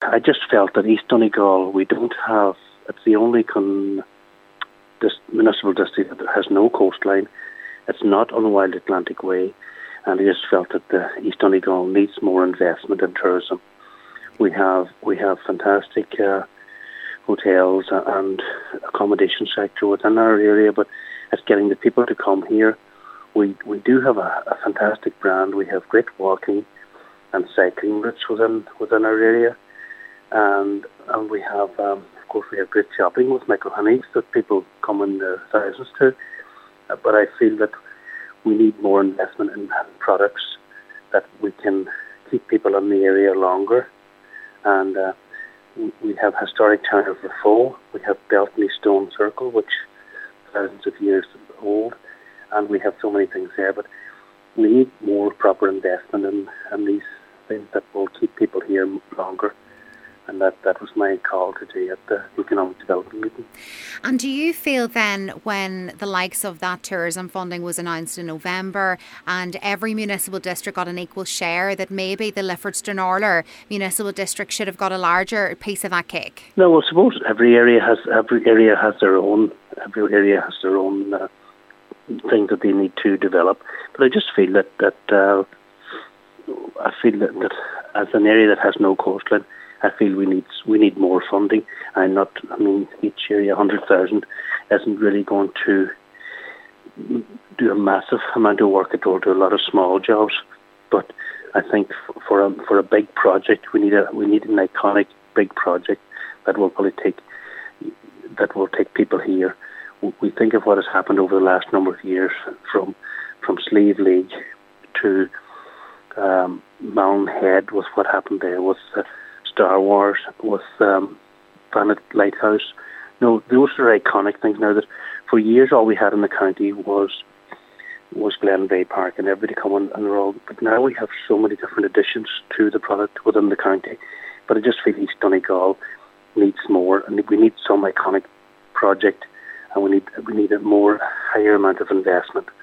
I just felt that East Donegal, we don't have, it's the only this municipal district that has no coastline. It's not on the Wild Atlantic Way, and I just felt that East Donegal needs more investment in tourism. We have fantastic hotels and accommodation sector within our area, but it's getting the people to come here. We do have a fantastic brand. We have great walking and cycling routes within our area, and we have of course we have great shopping with Michael Honey's that people come in their thousands to. But I feel that we need more investment in products that we can keep people in the area longer. And we have historic town of Raphoe. We have Beltany Stone Circle, which is thousands of years old, and we have so many things there. But we need more proper investment in these things that will keep people here longer. And that was my call today at the Economic Development meeting. And do you feel then, when the likes of that tourism funding was announced in November and every municipal district got an equal share, that maybe the Lifford-Stranraer municipal district should have got a larger piece of that cake? No, well, I suppose every area has their own thing that they need to develop. But I just feel that as an area that has no coastline, I feel we need more funding. Each area 100,000 isn't really going to do a massive amount of work. It will do a lot of small jobs, but I think for a big project, we need an iconic big project that will take people here. We think of what has happened over the last number of years, from Slieve League to Mountain Head, with what happened there with Star Wars, with Planet Lighthouse. No, those are iconic things now that for years all we had in the county was Glen Bay Park and everybody coming and they're all. But now we have so many different additions to the product within the county. But I just feel East Donegal needs more, and we need some iconic project, and we need a higher amount of investment